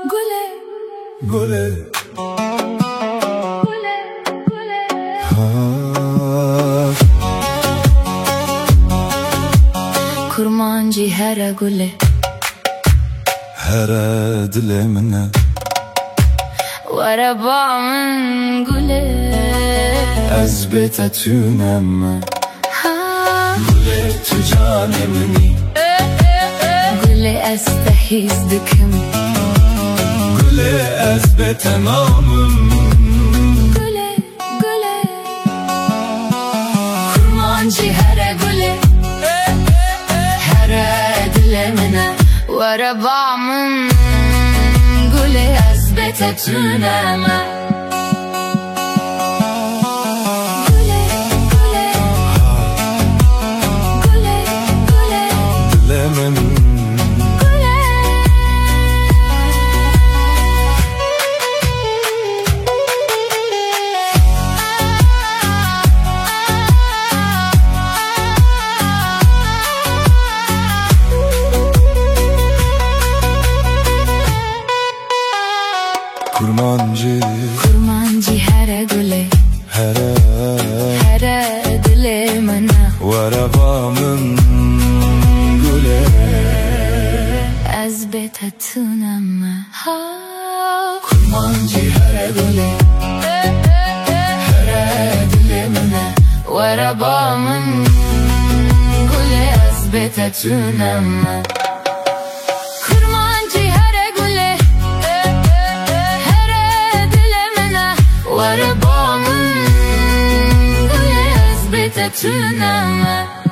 گله گله گله گله kurmancı her gule هر دل منه وربامن gule از بتتونم گله تو جان منی gule استحيزدكم گله از بتمامم gule gule kurmancı her gule her dilemine وربامن gule ezbetetüneme دلمن kurmancı her gule her dilemine وربامن گله ezbetetüneme kurmancı her gule her dilemine وربامن gule ezbetetüneme kurmancı her gule her dilemine وربامن gule ezbetetüneme